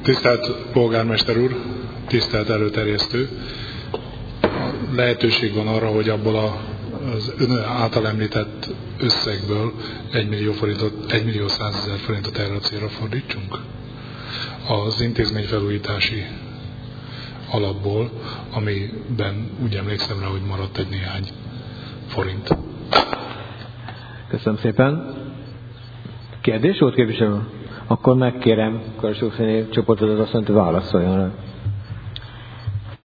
Tisztelt polgármester úr, tisztelt előterjesztő, lehetőség van arra, hogy abból az ön által említett összegből 1.100.000 forintot erre a célra fordítsunk? Az intézményfelújítási alapból, amiben úgy emlékszem rá, hogy maradt egy néhány forint. Köszönöm szépen. Kérdés volt, képviselő? Akkor megkérem Karsóféné csoportot, azt mondta, hogy válaszoljon rá.